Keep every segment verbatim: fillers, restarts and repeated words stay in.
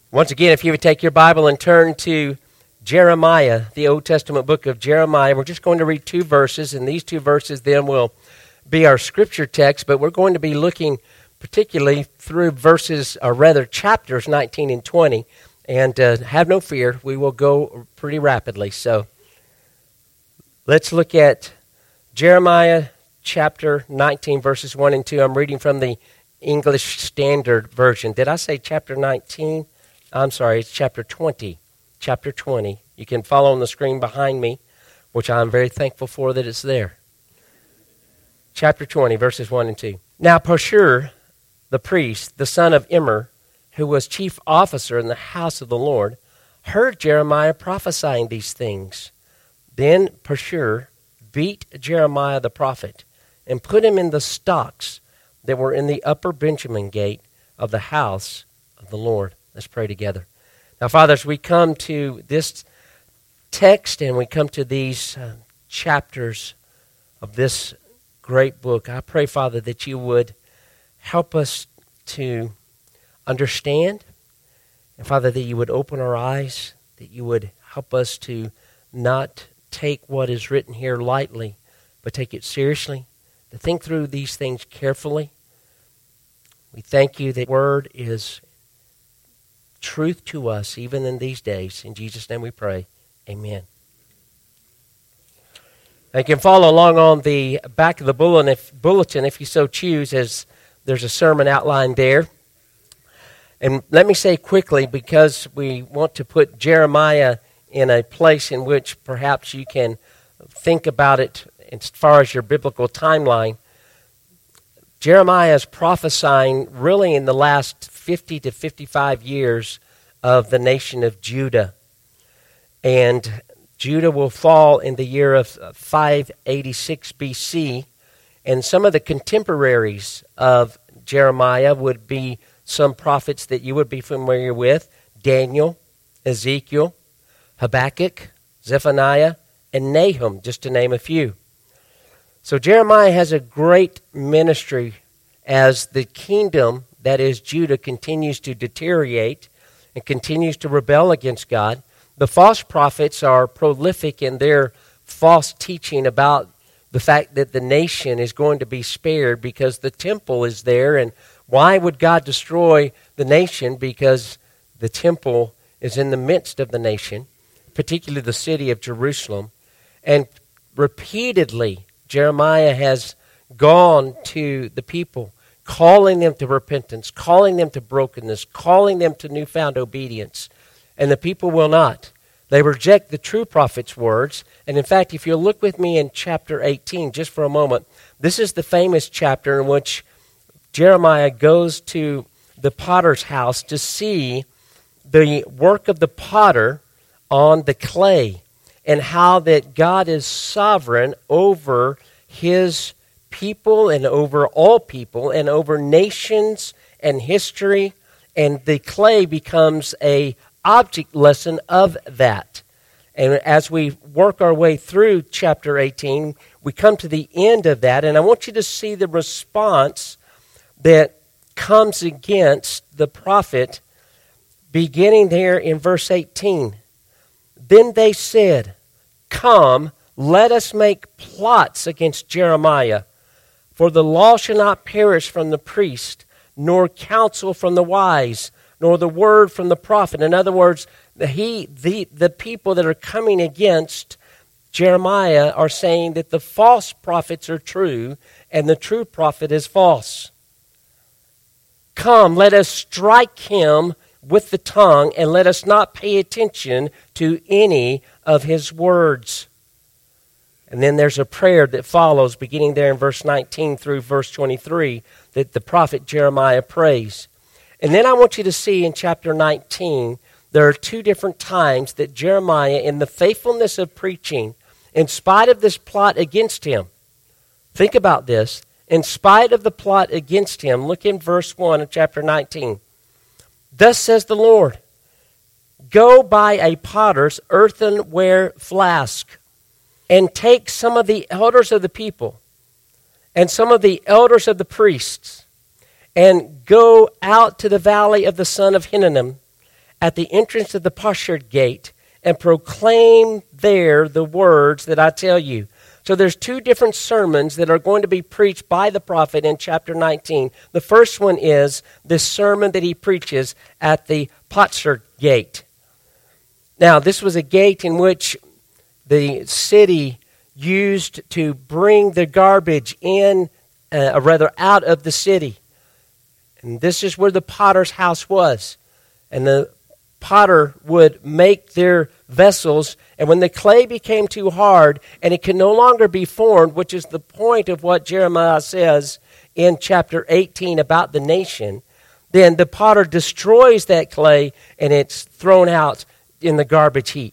Once again, if you would take your Bible and turn to Jeremiah, the Old Testament book of Jeremiah, we're just going to read two verses, and these two verses then will be our scripture text, but we're going to be looking particularly through verses, or rather chapters nineteen and twenty, and uh, have no fear, we will go pretty rapidly. So let's look at Jeremiah chapter nineteen, verses one and two. I'm reading from the English Standard Version. Did I say chapter nineteen? I'm sorry, it's chapter twenty. Chapter twenty. You can follow on the screen behind me, which I'm very thankful for that it's there. Chapter twenty, verses one and two. Now Pashur, the priest, the son of Immer, who was chief officer in the house of the Lord, heard Jeremiah prophesying these things. Then Pashur beat Jeremiah the prophet and put him in the stocks that were in the upper Benjamin gate of the house of the Lord. Let's pray together. Now, Father, as we come to this text and we come to these uh, chapters of this great book, I pray, Father, that you would help us to understand, and, Father, that you would open our eyes, that you would help us to not take what is written here lightly, but take it seriously, to think through these things carefully. We thank you that the word is truth to us, even in these days. In Jesus' name we pray. Amen. You can follow along on the back of the bulletin if, bulletin if you so choose, as there's a sermon outlined there. And let me say quickly, because we want to put Jeremiah in a place in which perhaps you can think about it as far as your biblical timeline. Jeremiah is prophesying really in the last fifty to fifty-five years of the nation of Judah. And Judah will fall in the year of five eighty-six B C, and some of the contemporaries of Jeremiah would be some prophets that you would be familiar with: Daniel, Ezekiel, Habakkuk, Zephaniah, and Nahum, just to name a few. So Jeremiah has a great ministry as the kingdom, that is Judah, continues to deteriorate and continues to rebel against God. The false prophets are prolific in their false teaching about the fact that the nation is going to be spared because the temple is there. And why would God destroy the nation? Because the temple is in the midst of the nation, particularly the city of Jerusalem. And repeatedly, Jeremiah has gone to the people, calling them to repentance, calling them to brokenness, calling them to newfound obedience. And the people will not. They reject the true prophet's words. And in fact, if you'll look with me in chapter eighteen, just for a moment, this is the famous chapter in which Jeremiah goes to the potter's house to see the work of the potter on the clay, and how that God is sovereign over his people and over all people and over nations and history, and the clay becomes a object lesson of that. And as we work our way through chapter eighteen, we come to the end of that, and I want you to see the response that comes against the prophet beginning there in verse eighteen. Then they said, "Come, let us make plots against Jeremiah, for the law shall not perish from the priest, nor counsel from the wise, nor the word from the prophet." In other words, the, he, the, the people that are coming against Jeremiah are saying that the false prophets are true and the true prophet is false. "Come, let us strike him with the tongue, and let us not pay attention to any of his words." And then there's a prayer that follows, beginning there in verse nineteen through verse twenty-three, that the prophet Jeremiah prays. And then I want you to see in chapter nineteen, there are two different times that Jeremiah, in the faithfulness of preaching, in spite of this plot against him, think about this, in spite of the plot against him, look in verse one of chapter nineteen. "Thus says the Lord, go buy a potter's earthenware flask, and take some of the elders of the people and some of the elders of the priests, and go out to the valley of the son of Hinnom, at the entrance of the potsherd gate and proclaim there the words that I tell you. So there's two different sermons that are going to be preached by the prophet in chapter nineteen. The first one is this sermon that he preaches at the potsherd gate. Now, this was a gate in which the city used to bring the garbage in, uh, or rather out of the city. And this is where the potter's house was. And the potter would make their vessels, and when the clay became too hard and it can no longer be formed, which is the point of what Jeremiah says in chapter eighteen about the nation, then the potter destroys that clay and it's thrown out in the garbage heap.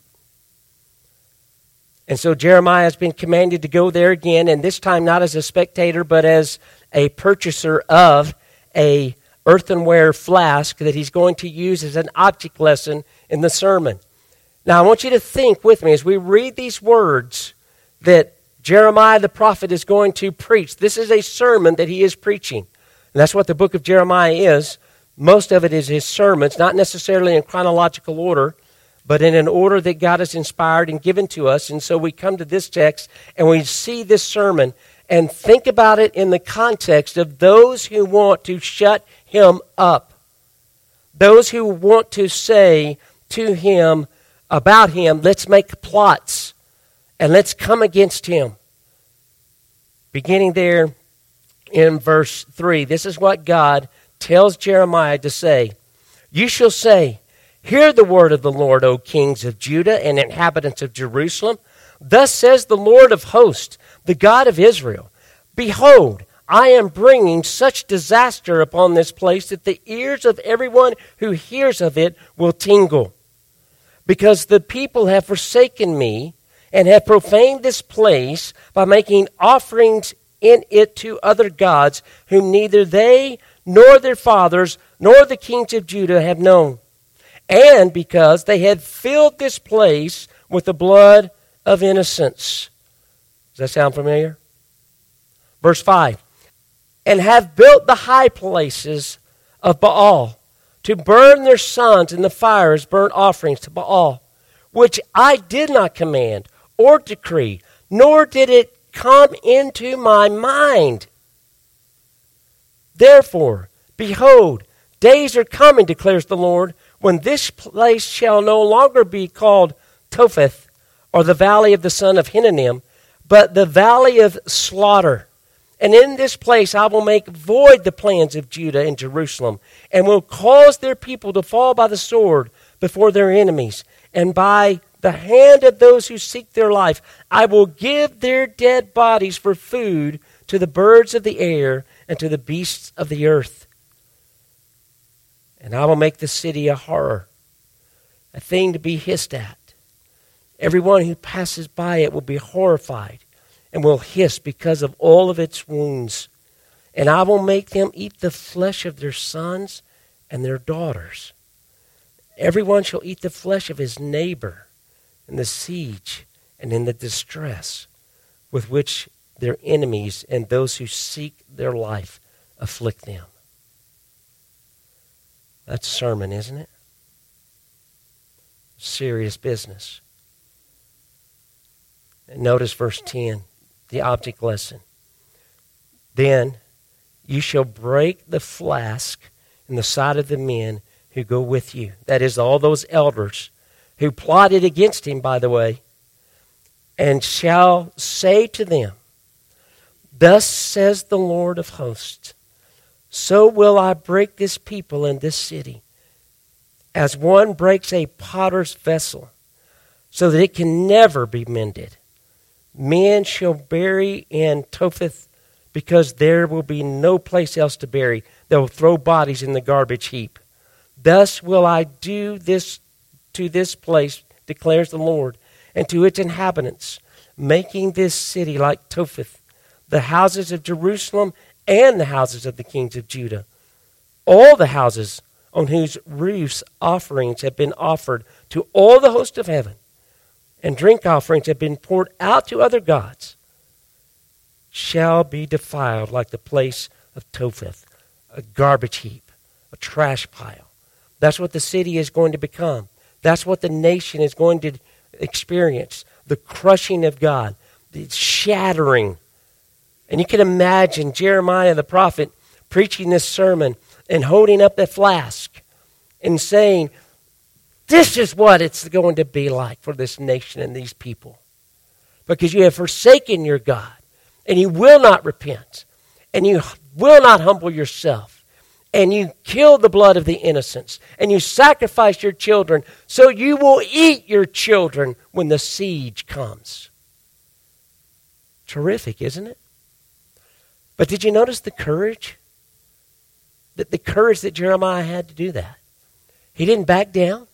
And so Jeremiah has been commanded to go there again, and this time not as a spectator, but as a purchaser of a earthenware flask that he's going to use as an object lesson in the sermon. Now, I want you to think with me as we read these words that Jeremiah the prophet is going to preach. This is a sermon that he is preaching. And that's what the book of Jeremiah is. Most of it is his sermons, not necessarily in chronological order, but in an order that God has inspired and given to us. And so we come to this text and we see this sermon and think about it in the context of those who want to shut him up. Those who want to say to him, about him, let's make plots and let's come against him. Beginning there in verse three, this is what God tells Jeremiah to say. You shall say, hear the word of the Lord, O kings of Judah and inhabitants of Jerusalem. Thus says the Lord of hosts, the God of Israel. Behold, I am bringing such disaster upon this place that the ears of everyone who hears of it will tingle. Because the people have forsaken me and have profaned this place by making offerings in it to other gods whom neither they nor their fathers nor the kings of Judah have known. And because they had filled this place with the blood of innocents. Does that sound familiar? Verse five. And have built the high places of Baal, to burn their sons in the fire as burnt offerings to Baal, which I did not command or decree, nor did it come into my mind. Therefore, behold, days are coming, declares the Lord, when this place shall no longer be called Topheth, or the valley of the son of Hinnom, but the valley of slaughter. And in this place I will make void the plans of Judah and Jerusalem, and will cause their people to fall by the sword before their enemies, and by the hand of those who seek their life. I will give their dead bodies for food to the birds of the air and to the beasts of the earth. And I will make the city a horror, a thing to be hissed at. Everyone who passes by it will be horrified and will hiss because of all of its wounds. And I will make them eat the flesh of their sons and their daughters. Everyone shall eat the flesh of his neighbor in the siege and in the distress with which their enemies and those who seek their life afflict them. That's a sermon, isn't it? Serious business. And notice verse ten. The object lesson. Then you shall break the flask in the sight of the men who go with you. That is, all those elders who plotted against him, by the way, and shall say to them, thus says the Lord of hosts, so will I break this people in this city, as one breaks a potter's vessel, so that it can never be mended. Men shall bury in Topheth, because there will be no place else to bury. They will throw bodies in the garbage heap. Thus will I do this to this place, declares the Lord, and to its inhabitants, making this city like Topheth, the houses of Jerusalem and the houses of the kings of Judah. All the houses on whose roofs offerings have been offered to all the host of heaven, and drink offerings have been poured out to other gods, shall be defiled like the place of Topheth, a garbage heap, a trash pile. That's what the city is going to become. That's what the nation is going to experience. The crushing of God, the shattering. And you can imagine Jeremiah the prophet preaching this sermon and holding up the flask and saying, this is what it's going to be like for this nation and these people. Because you have forsaken your God, and you will not repent, and you will not humble yourself, and you kill the blood of the innocents, and you sacrifice your children, so you will eat your children when the siege comes. Terrific, isn't it? But did you notice the courage? That the courage that Jeremiah had to do that. He didn't back down.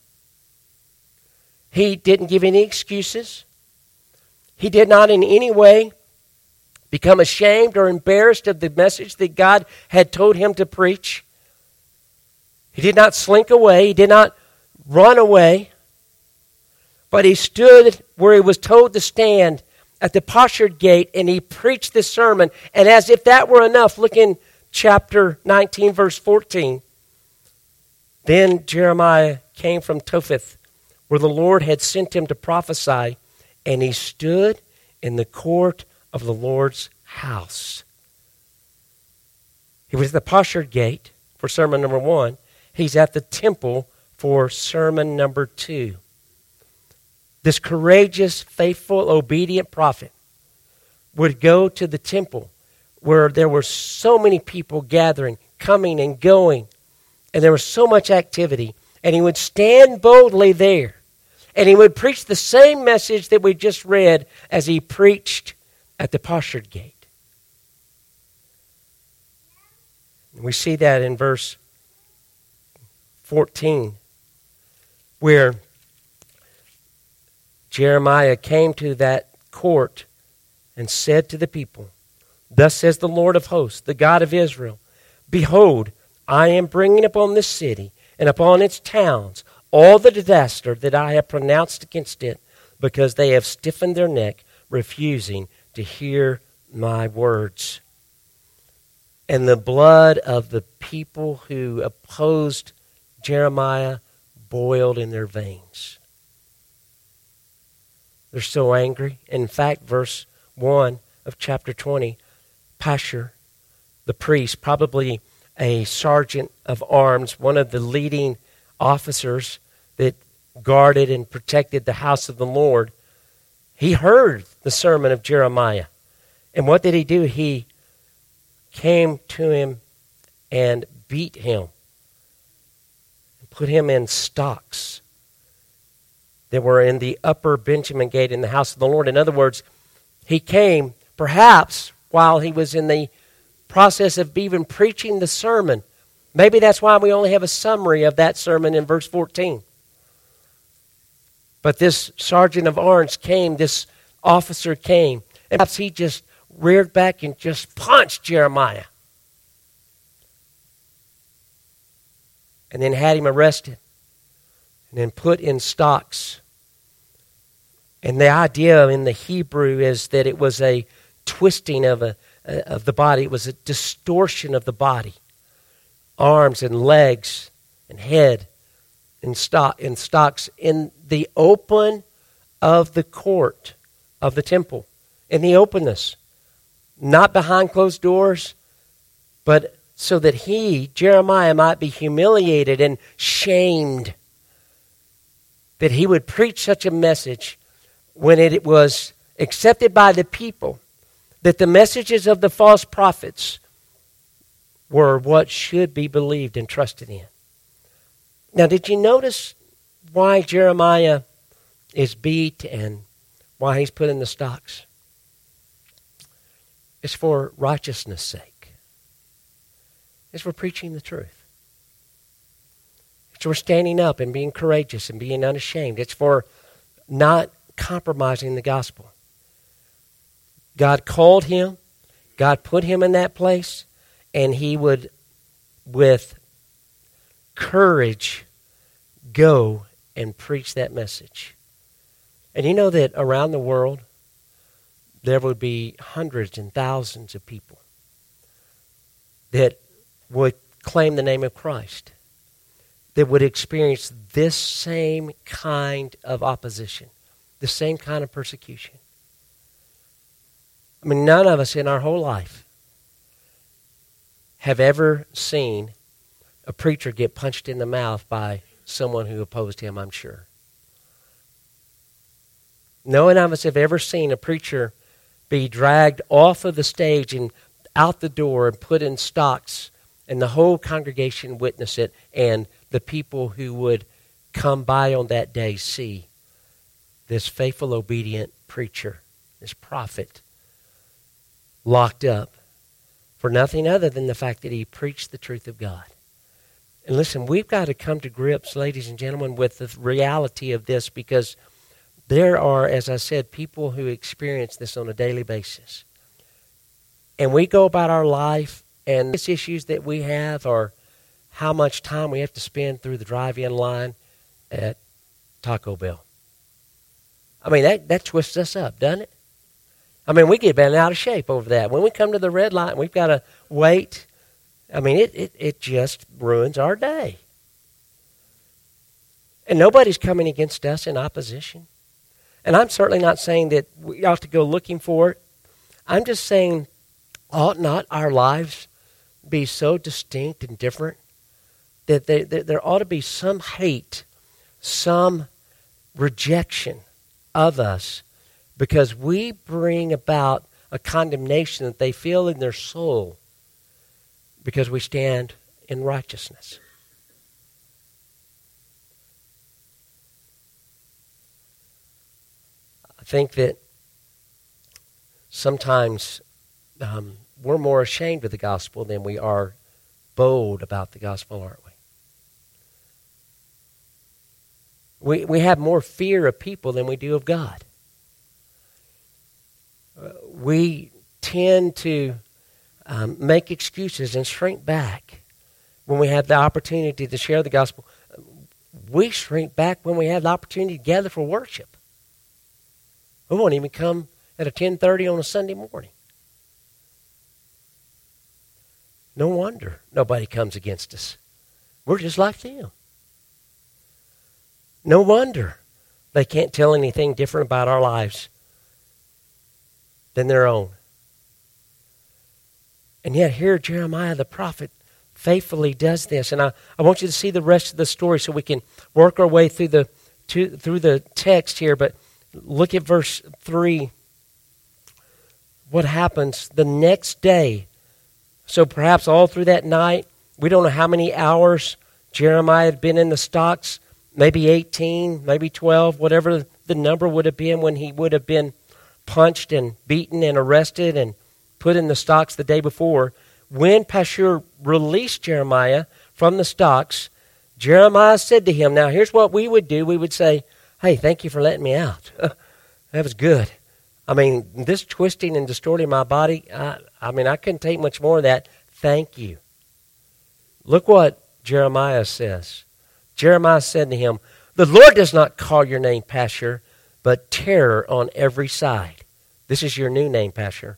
He didn't give any excuses. He did not in any way become ashamed or embarrassed of the message that God had told him to preach. He did not slink away. He did not run away. But he stood where he was told to stand at the potsherd gate, and he preached this sermon. And as if that were enough, look in chapter nineteen, verse fourteen. Then Jeremiah came from Topheth, where the Lord had sent him to prophesy, and he stood in the court of the Lord's house. He was at the potsherd gate for sermon number one. He's at the temple for sermon number two. This courageous, faithful, obedient prophet would go to the temple where there were so many people gathering, coming and going, and there was so much activity. And he would stand boldly there, and he would preach the same message that we just read as he preached at the potsherd gate. We see that in verse fourteen, where Jeremiah came to that court and said to the people, thus says the Lord of hosts, the God of Israel, behold, I am bringing upon this city and upon its towns all the disaster that I have pronounced against it, because they have stiffened their neck, refusing to hear my words. And the blood of the people who opposed Jeremiah boiled in their veins. They're so angry. In fact, verse one of chapter twenty, Pashur, the priest, probably a sergeant of arms, one of the leading officers that guarded and protected the house of the Lord, he heard the sermon of Jeremiah. And what did he do? He came to him and beat him, and put him in stocks that were in the upper Benjamin gate in the house of the Lord. In other words, he came perhaps while he was in the process of even preaching the sermon. Maybe that's why we only have a summary of that sermon in verse fourteen. But this sergeant of arms came, this officer came, and perhaps he just reared back and just punched Jeremiah. And then had him arrested and then put in stocks. And the idea in the Hebrew is that it was a twisting of a of the body. It was a distortion of the body. Arms and legs and head in stock in stocks in the open of the court of the temple. In the openness. Not behind closed doors, but so that he, Jeremiah, might be humiliated and shamed. That he would preach such a message when it was accepted by the people, that the messages of the false prophets were what should be believed and trusted in. Now, did you notice why Jeremiah is beat and why he's put in the stocks? It's for righteousness' sake. It's for preaching the truth. It's for standing up and being courageous and being unashamed. It's for not compromising the gospel. God called him. God put him in that place. And he would, with courage, go and preach that message. And you know that around the world, there would be hundreds and thousands of people that would claim the name of Christ. that would experience this same kind of opposition, the same kind of persecution. I mean, none of us in our whole life have ever seen a preacher get punched in the mouth by someone who opposed him, I'm sure. No one of us have ever seen a preacher be dragged off of the stage and out the door and put in stocks, and the whole congregation witness it, and the people who would come by on that day see this faithful, obedient preacher, this prophet, locked up for nothing other than the fact that he preached the truth of God. And listen, we've got to come to grips, ladies and gentlemen, with the reality of this, because there are, as I said, people who experience this on a daily basis. And we go about our life, and these issues that we have are how much time we have to spend through the drive-in line at Taco Bell. I mean, that, that twists us up, doesn't it? I mean, we get bent out of shape over that. When we come to the red light, we've got to wait. I mean, it, it, it just ruins our day. And nobody's coming against us in opposition. And I'm certainly not saying that we ought to go looking for it. I'm just saying, ought not our lives be so distinct and different that they, that there ought to be some hate, some rejection of us, because we bring about a condemnation that they feel in their soul because we stand in righteousness. I think that sometimes um, we're more ashamed of the gospel than we are bold about the gospel, aren't we? We, we have more fear of people than we do of God. Uh, we tend to um, make excuses and shrink back when we have the opportunity to share the gospel. We shrink back when we have the opportunity to gather for worship. We won't even come at a ten thirty on a Sunday morning. No wonder nobody comes against us. We're just like them. No wonder they can't tell anything different about our lives than their own. And yet here Jeremiah the prophet faithfully does this. And I, I want you to see the rest of the story so we can work our way through the to, through the text here. But look at verse three. What happens the next day? So perhaps all through that night, we don't know how many hours Jeremiah had been in the stocks, maybe eighteen, maybe twelve, whatever the number would have been when he would have been punched and beaten and arrested and put in the stocks the day before. When Pashur released Jeremiah from the stocks, Jeremiah said to him, now here's what we would do. We would say, hey, thank you for letting me out. That was good. I mean, this twisting and distorting my body, I, I mean, I couldn't take much more of that. Thank you. Look what Jeremiah says. Jeremiah said to him, the Lord does not call your name Pashur, but terror on every side. This is your new name, Pashur.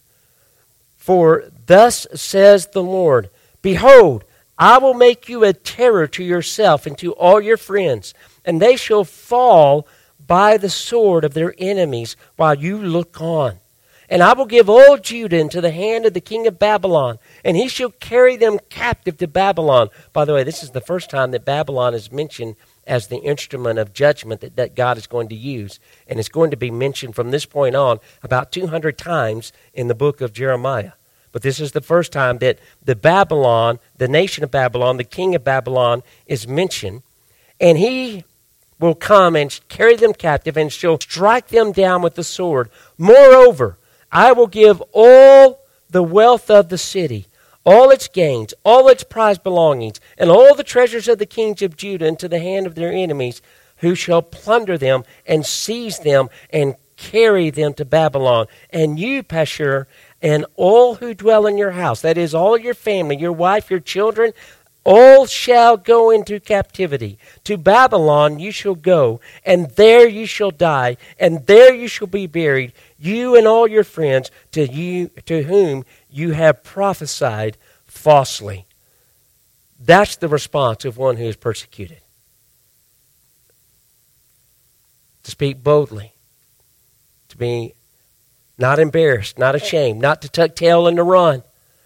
For thus says the Lord, behold, I will make you a terror to yourself and to all your friends, and they shall fall by the sword of their enemies while you look on. And I will give all Judah into the hand of the king of Babylon, and he shall carry them captive to Babylon. By the way, this is the first time that Babylon is mentioned as the instrument of judgment that, that God is going to use. And it's going to be mentioned from this point on about two hundred times in the book of Jeremiah. But this is the first time that the Babylon, the nation of Babylon, the king of Babylon is mentioned. And he will come and carry them captive and shall strike them down with the sword. Moreover, I will give all the wealth of the city, all its gains, all its prized belongings, and all the treasures of the kings of Judah into the hand of their enemies, who shall plunder them and seize them and carry them to Babylon. And you, Pashur, and all who dwell in your house, that is, all your family, your wife, your children, all shall go into captivity. To Babylon you shall go, and there you shall die, and there you shall be buried, you and all your friends, to you to whom you have prophesied falsely. That's the response of one who is persecuted. to speak boldly, to be not embarrassed, not ashamed, not to tuck tail and to run,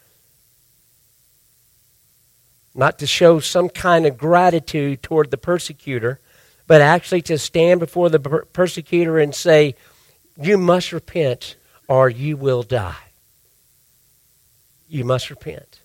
not to show some kind of gratitude toward the persecutor, but actually to stand before the per- persecutor and say, you must repent or you will die. You must repent.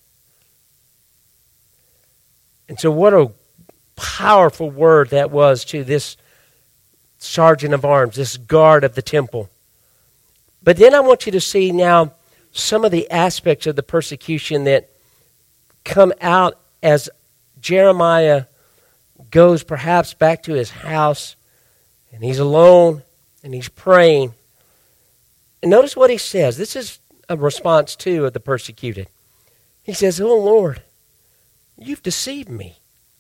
And so what a powerful word that was to this sergeant of arms, this guard of the temple. But then I want you to see now some of the aspects of the persecution that come out as Jeremiah goes perhaps back to his house, and he's alone, and he's praying. And notice what he says. This is a response, too, of the persecuted. He says, oh, Lord, you've deceived me.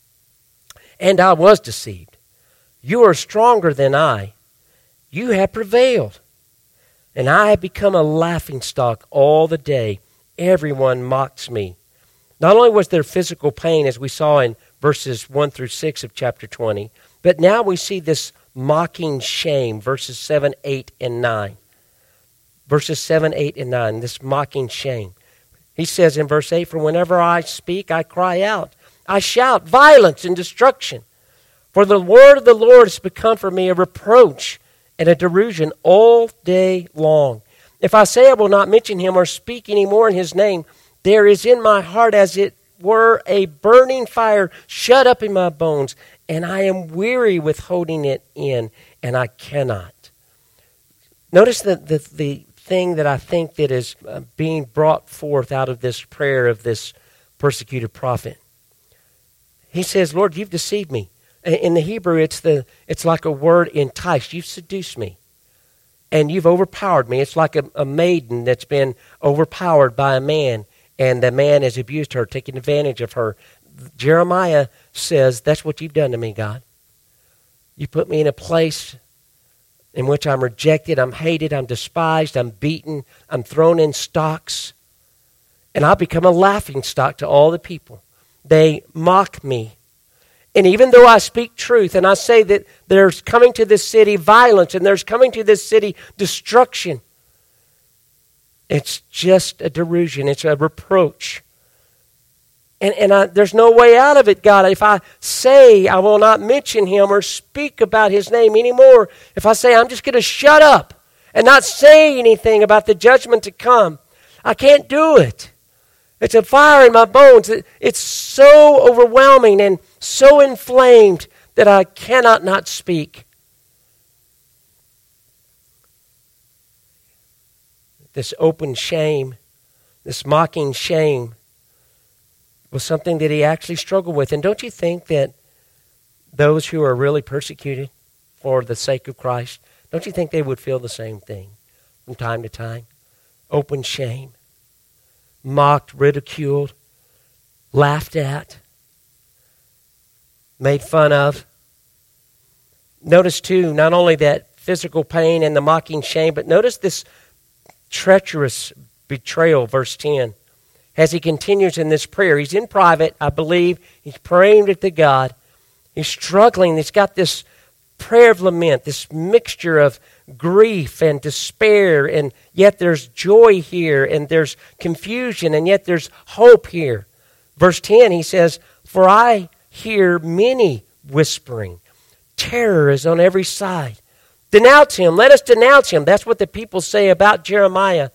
And I was deceived. You are stronger than I. You have prevailed. And I have become a laughingstock all the day. Everyone mocks me. Not only was there physical pain, as we saw in verses one through six of chapter twenty, but now we see this mocking shame, verses seven, eight, and nine. Verses seven, eight, and nine, this mocking shame. He says in verse eight, for whenever I speak, I cry out. I shout violence and destruction. For the word of the Lord has become for me a reproach and a derision all day long. If I say I will not mention him or speak any more in his name, there is in my heart as it were a burning fire shut up in my bones, and I am weary with holding it in, and I cannot. Notice the, the, the thing that I think that is uh, being brought forth out of this prayer of this persecuted prophet. He says, Lord, you've deceived me. In the Hebrew, it's the it's like a word enticed. You've seduced me. And you've overpowered me. It's like a, a maiden that's been overpowered by a man, and the man has abused her, taken advantage of her. Jeremiah says, that's what you've done to me, God. You put me in a place in which I'm rejected, I'm hated, I'm despised, I'm beaten, I'm thrown in stocks, and I've become a laughing stock to all the people. They mock me. And even though I speak truth and I say that there's coming to this city violence and there's coming to this city destruction, it's just a derision. It's a reproach. And, and I, there's no way out of it, God. If I say I will not mention him or speak about his name anymore, if I say I'm just going to shut up and not say anything about the judgment to come, I can't do it. It's a fire in my bones. It's so overwhelming and so inflamed that I cannot not speak. This open shame, this mocking shame, was something that he actually struggled with. And don't you think that those who are really persecuted for the sake of Christ, don't you think they would feel the same thing from time to time? Open shame. Mocked, ridiculed, laughed at, made fun of. Notice too, not only that physical pain and the mocking shame, but notice this treacherous betrayal, verse ten. As he continues in this prayer, he's in private, I believe, he's praying to God, he's struggling, he's got this prayer of lament, this mixture of grief and despair, and yet there's joy here, and there's confusion, and yet there's hope here. Verse ten, he says, for I hear many whispering. Terror is on every side. Denounce him. Let us denounce him. That's what the people say about Jeremiah.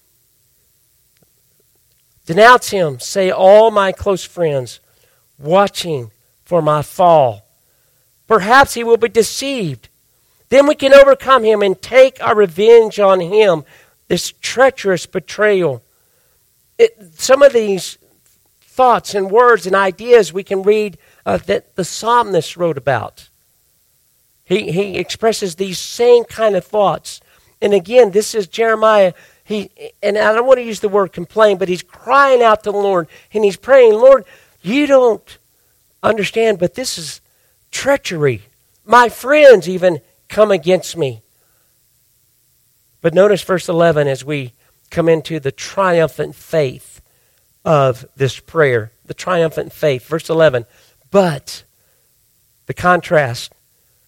Denounce him, say all my close friends, watching for my fall. Perhaps he will be deceived. Then we can overcome him and take our revenge on him, this treacherous betrayal. It, some of these thoughts and words and ideas we can read uh, that the psalmist wrote about. He, he expresses these same kind of thoughts. And again, this is Jeremiah. He, and I don't want to use the word complain, but he's crying out to the Lord, and he's praying, Lord, you don't understand, but this is treachery. My friends even come against me. But notice verse eleven as we come into the triumphant faith of this prayer. The triumphant faith. Verse eleven. But, the contrast,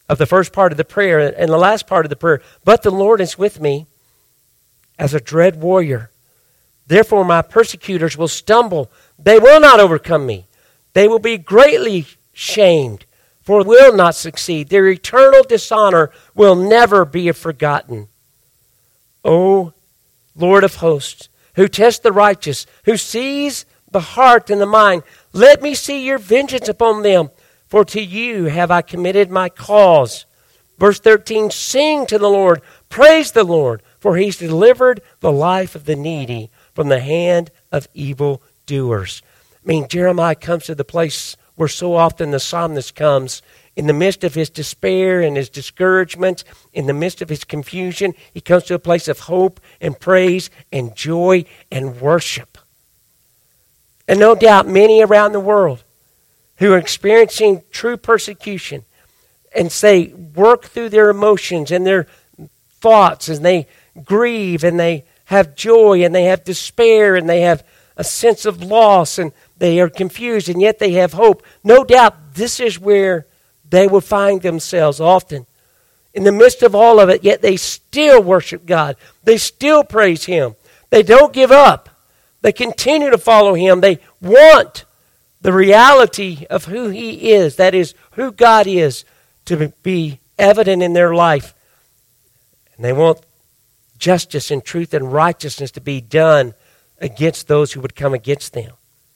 of the first part of the prayer and the last part of the prayer. But the Lord is with me as a dread warrior. Therefore my persecutors will stumble. They will not overcome me. They will be greatly shamed, for will not succeed. Their eternal dishonor will never be forgotten. O Lord of hosts, who tests the righteous, who sees the heart and the mind, let me see your vengeance upon them, for to you have I committed my cause. Verse thirteen, sing to the Lord, praise the Lord, for he's delivered the life of the needy from the hand of evil doers. I mean, Jeremiah comes to the place where so often the psalmist comes in the midst of his despair and his discouragement, in the midst of his confusion. He comes to a place of hope and praise and joy and worship. And no doubt many around the world who are experiencing true persecution and say, work through their emotions and their thoughts, and they grieve and they have joy and they have despair and they have a sense of loss and they are confused, and yet they have hope. No doubt this is where they will find themselves often. In the midst of all of it, yet they still worship God. They still praise Him. They don't give up. They continue to follow Him. They want the reality of who He is, that is, who God is, to be evident in their life. And they want justice and truth and righteousness to be done against those who would come against them.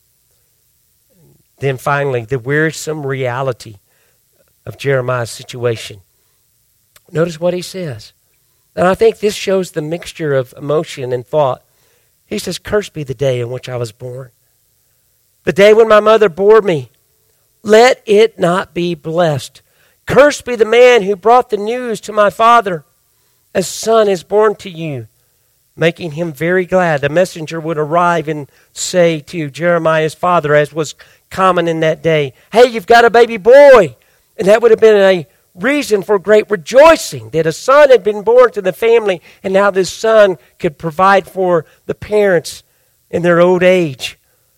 Then finally, the wearisome reality of Jeremiah's situation. Notice what he says. And I think this shows the mixture of emotion and thought. He says, cursed be the day in which I was born, the day when my mother bore me. Let it not be blessed. Cursed be the man who brought the news to my father. A son is born to you, making him very glad. The messenger would arrive and say to Jeremiah's father, as was common in that day, hey, you've got a baby boy. And that would have been a reason for great rejoicing, that a son had been born to the family, and now this son could provide for the parents in their old age.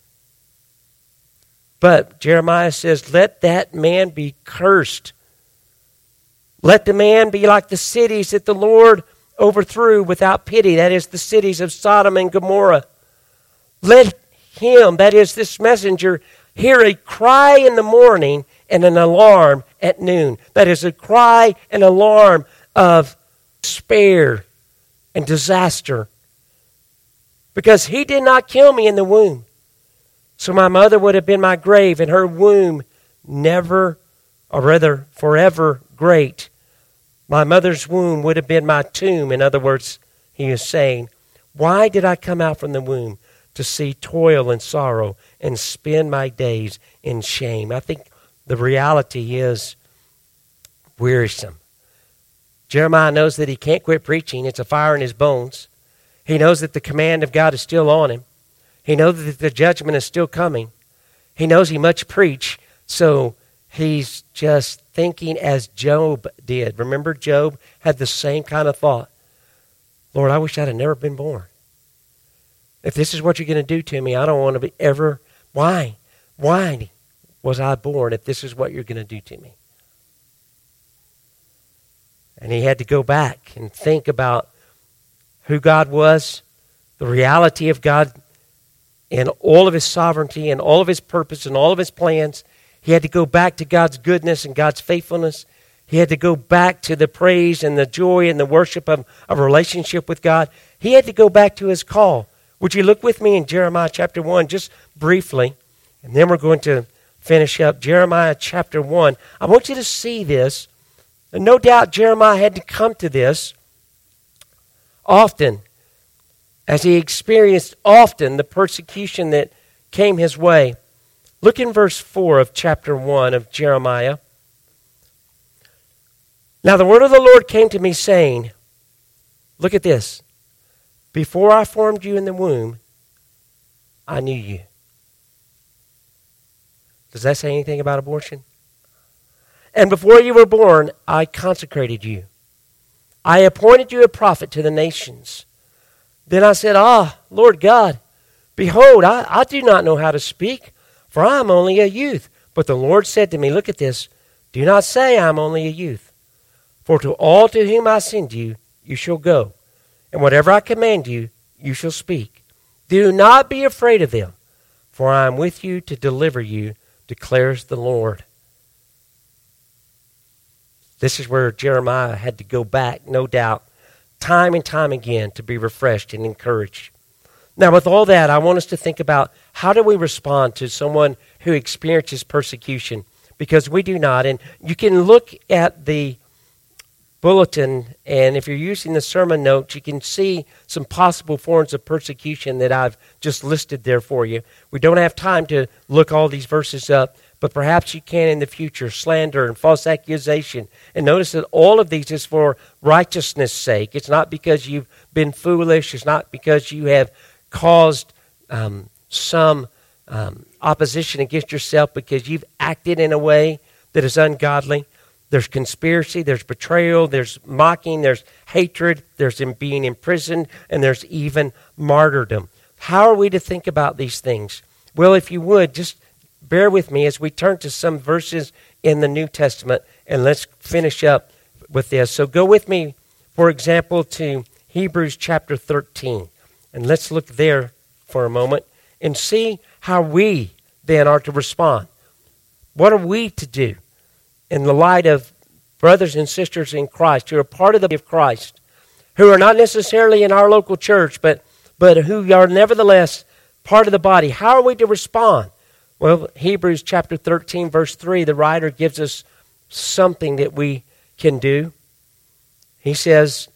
But Jeremiah says, let that man be cursed. Let the man be like the cities that the Lord overthrew without pity, that is, the cities of Sodom and Gomorrah. Let him, that is, this messenger, hear a cry in the morning and an alarm at noon. That is, a cry and alarm of despair and disaster. Because he did not kill me in the womb. So my mother would have been my grave, and her womb never, or rather forever great. My mother's womb would have been my tomb. In other words, he is saying, why did I come out from the womb to see toil and sorrow and spend my days in shame? I think the reality is wearisome. Jeremiah knows that he can't quit preaching. It's a fire in his bones. He knows that the command of God is still on him. He knows that the judgment is still coming. He knows he must preach, so he's just thinking as Job did. Remember, Job had the same kind of thought. Lord, I wish I'd have never been born. If this is what you're going to do to me, I don't want to be ever. Why? Why was I born if this is what you're going to do to me? And he had to go back and think about who God was, the reality of God in all of His sovereignty and all of His purpose and all of His plans. He had to go back to God's goodness and God's faithfulness. He had to go back to the praise and the joy and the worship of a relationship with God. He had to go back to his call. Would you look with me in Jeremiah chapter one just briefly? And then we're going to finish up Jeremiah chapter one. I want you to see this. And no doubt Jeremiah had to come to this often, as he experienced often the persecution that came his way. Look in verse four of chapter one of Jeremiah. Now the word of the Lord came to me saying, look at this. Before I formed you in the womb, I knew you. Does that say anything about abortion? And before you were born, I consecrated you. I appointed you a prophet to the nations. Then I said, ah, Lord God, behold, I, I do not know how to speak, for I am only a youth. But the Lord said to me, look at this, do not say I am only a youth, For to all to whom I send you, you shall go, and whatever I command you, you shall speak. Do not be afraid of them, for I am with you to deliver you, declares the Lord. This is where Jeremiah had to go back, no doubt, time and time again to be refreshed and encouraged. Now, with all that, I want us to think about how do we respond to someone who experiences persecution, because we do not. And you can look at the bulletin, and if you're using the sermon notes, you can see some possible forms of persecution that I've just listed there for you. We don't have time to look all these verses up, but perhaps you can in the future. Slander and false accusation. And notice that all of these is for righteousness' sake. It's not because you've been foolish. It's not because you have caused um, some um, opposition against yourself because you've acted in a way that is ungodly. There's conspiracy, there's betrayal, there's mocking, there's hatred, there's being imprisoned, and there's even martyrdom. How are we to think about these things? Well, if you would, just bear with me as we turn to some verses in the New Testament, and let's finish up with this. So go with me, for example, to Hebrews chapter thirteen, and let's look there for a moment and see how we then are to respond. What are we to do in the light of brothers and sisters in Christ who are part of the body of Christ, who are not necessarily in our local church, but, but who are nevertheless part of the body? How are we to respond? Well, Hebrews chapter thirteen, verse three, the writer gives us something that we can do. He says,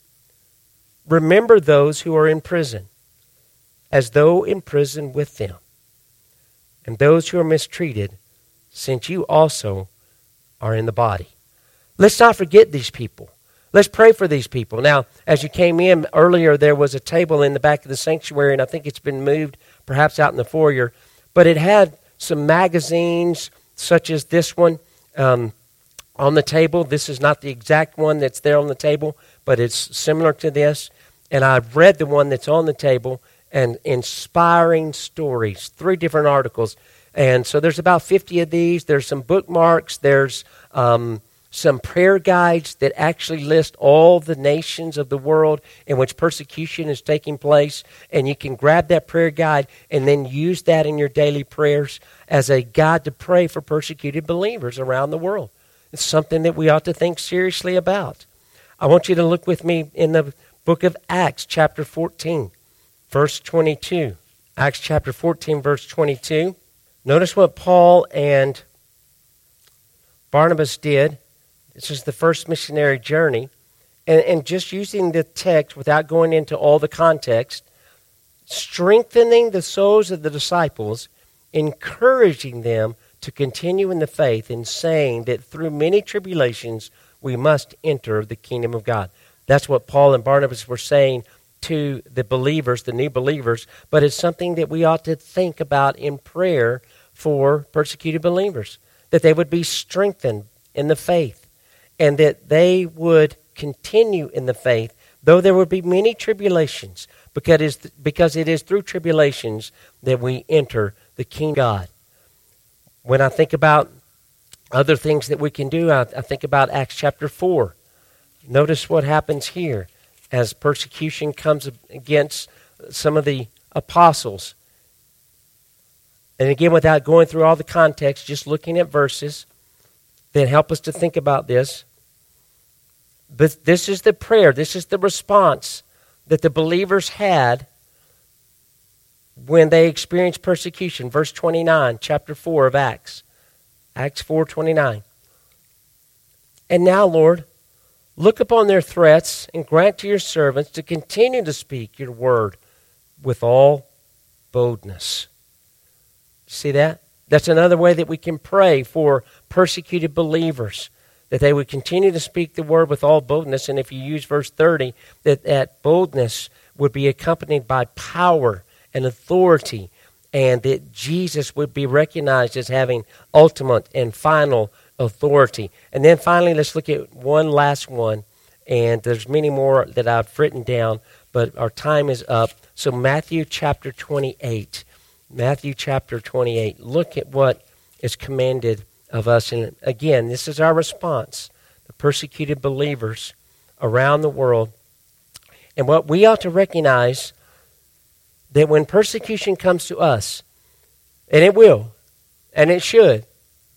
remember those who are in prison, as though in prison with them, and those who are mistreated, since you also are in the body. Let's not forget these people. Let's pray for these people. Now, as you came in earlier, there was a table in the back of the sanctuary, and I think it's been moved perhaps out in the foyer, but it had some magazines such as this one um, on the table. This is not the exact one that's there on the table, but it's similar to this. And I've read the one that's on the table, and Inspiring Stories, three different articles. And so there's about fifty of these. There's some bookmarks. There's um, some prayer guides that actually list all the nations of the world in which persecution is taking place. And you can grab that prayer guide and then use that in your daily prayers as a guide to pray for persecuted believers around the world. It's something that we ought to think seriously about. I want you to look with me in the book of Acts, chapter fourteen, verse twenty-two. Acts chapter fourteen, verse twenty-two. Notice what Paul and Barnabas did. This is the first missionary journey. And, and just using the text without going into all the context, strengthening the souls of the disciples, encouraging them to continue in the faith, and saying that through many tribulations we must enter the kingdom of God. That's what Paul and Barnabas were saying to the believers, the new believers, but it's something that we ought to think about in prayer for persecuted believers, that they would be strengthened in the faith and that they would continue in the faith, though there would be many tribulations, because it is, because it is through tribulations that we enter the kingdom of God. When I think about other things that we can do, I, I think about Acts chapter four. Notice what happens here as persecution comes against some of the apostles. And again, without going through all the context, just looking at verses that help us to think about this. But this is the prayer, this is the response that the believers had when they experienced persecution. Verse twenty-nine, chapter four of Acts. Acts four twenty-nine. And now, Lord, look upon their threats and grant to your servants to continue to speak your word with all boldness. See that? That's another way that we can pray for persecuted believers, that they would continue to speak the word with all boldness. And if you use verse thirty, that that boldness would be accompanied by power and authority, and that Jesus would be recognized as having ultimate and final authority. And then finally, let's look at one last one. And there's many more that I've written down, but our time is up. So Matthew chapter twenty-eight. Matthew chapter twenty-eight. Look at what is commanded of us. And again, this is our response the persecuted believers around the world. And what we ought to recognize, that when persecution comes to us, and it will, and it should,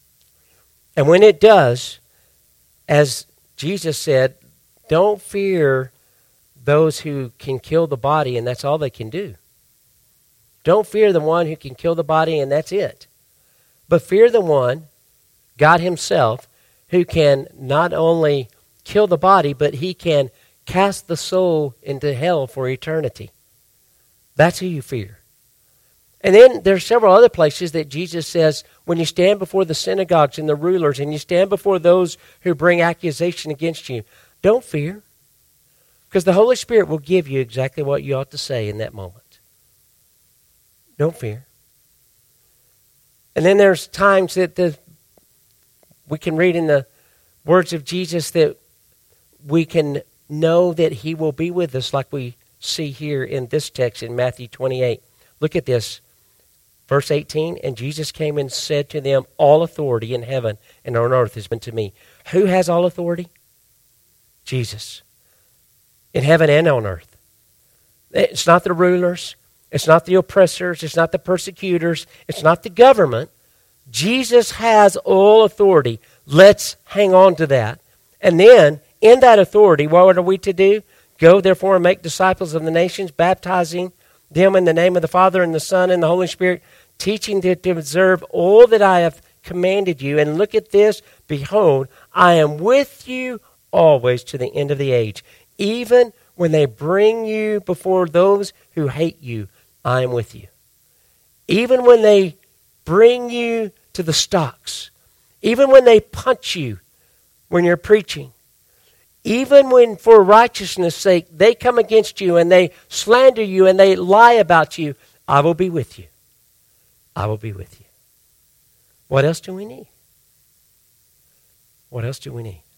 and when it does, as Jesus said, don't fear those who can kill the body, and that's all they can do. Don't fear the one who can kill the body, and that's it. But fear the one, God himself, who can not only kill the body, but he can cast the soul into hell for eternity. That's who you fear. And then there's several other places that Jesus says, when you stand before the synagogues and the rulers, and you stand before those who bring accusation against you, don't fear. Because the Holy Spirit will give you exactly what you ought to say in that moment. Don't fear. And then there's times that the we can read in the words of Jesus that we can know that he will be with us, like we see here in this text in Matthew twenty-eight. Look at this. Verse eighteen, and Jesus came and said to them, all authority in heaven and on earth has been to me. Who has all authority? Jesus. In heaven and on earth. It's not the rulers. It's not the oppressors. It's not the persecutors. It's not the government. Jesus has all authority. Let's hang on to that. And then, in that authority, what are we to do? Go, therefore, and make disciples of the nations, baptizing them in the name of the Father and the Son and the Holy Spirit, teaching them to observe all that I have commanded you. And look at this. Behold, I am with you always to the end of the age. Even when they bring you before those who hate you, I am with you. Even when they bring you to the stocks, even when they punch you when you're preaching, even when for righteousness' sake they come against you and they slander you and they lie about you, I will be with you. I will be with you. What else do we need? What else do we need?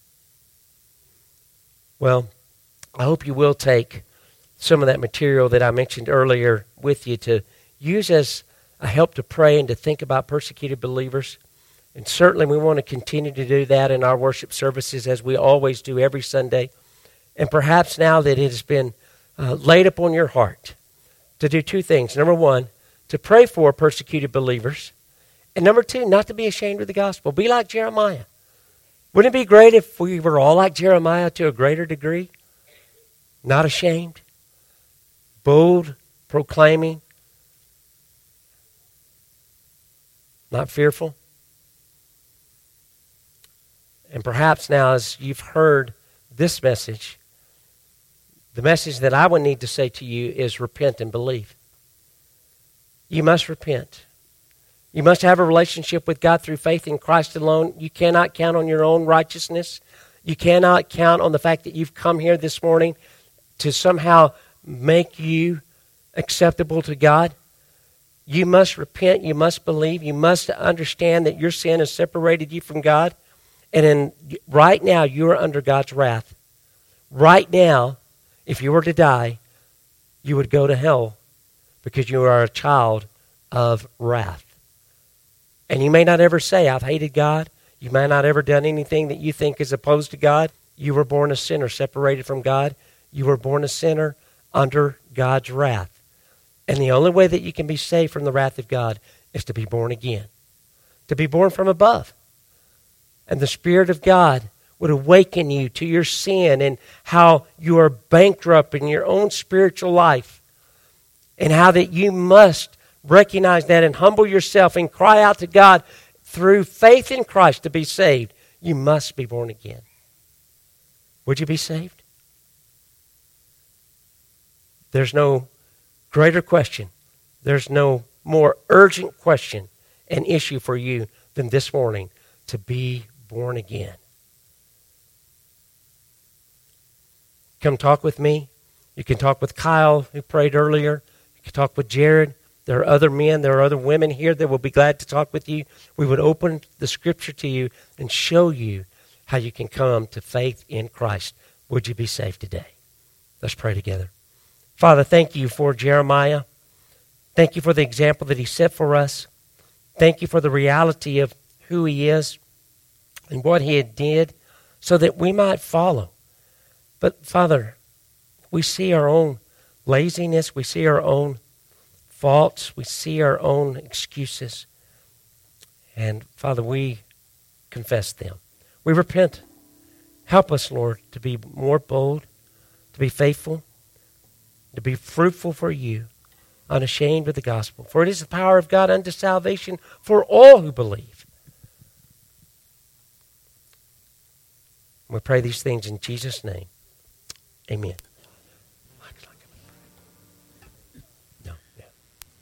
Well, I hope you will take some of that material that I mentioned earlier with you to use as a help to pray and to think about persecuted believers. And certainly we want to continue to do that in our worship services as we always do every Sunday. And perhaps now that it has been uh, laid upon your heart to do two things. Number one, to pray for persecuted believers. And number two, not to be ashamed of the gospel. Be like Jeremiah. Wouldn't it be great if we were all like Jeremiah to a greater degree? Not ashamed, bold, proclaiming, not fearful. And perhaps now as you've heard this message, the message that I would need to say to you is repent and believe. You must repent. You must have a relationship with God through faith in Christ alone. You cannot count on your own righteousness. You cannot count on the fact that you've come here this morning to somehow make you acceptable to God. You must repent. You must believe. You must understand that your sin has separated you from God. And in, right now, you are under God's wrath. Right now, if you were to die, you would go to hell because you are a child of wrath. And you may not ever say, I've hated God. You may not ever done anything that you think is opposed to God. You were born a sinner, separated from God. You were born a sinner under God's wrath. And the only way that you can be saved from the wrath of God is to be born again, to be born from above. And the Spirit of God would awaken you to your sin and how you are bankrupt in your own spiritual life, and how that you must recognize that and humble yourself and cry out to God through faith in Christ to be saved. You must be born again. Would you be saved? There's no greater question. There's no more urgent question and issue for you than this morning, to be born again. Come talk with me. You can talk with Kyle, who prayed earlier. You can talk with Jared. There are other men, there are other women here that will be glad to talk with you. We would open the Scripture to you and show you how you can come to faith in Christ. Would you be saved today? Let's pray together. Father, thank you for Jeremiah. Thank you for the example that he set for us. Thank you for the reality of who he is and what he did so that we might follow. But Father, we see our own laziness. We see our own faults. We see our own excuses. And Father, we confess them. We repent. Help us, Lord, to be more bold, to be faithful, to be fruitful for you, unashamed of the gospel. For it is the power of God unto salvation for all who believe. We pray these things in Jesus' name. Amen.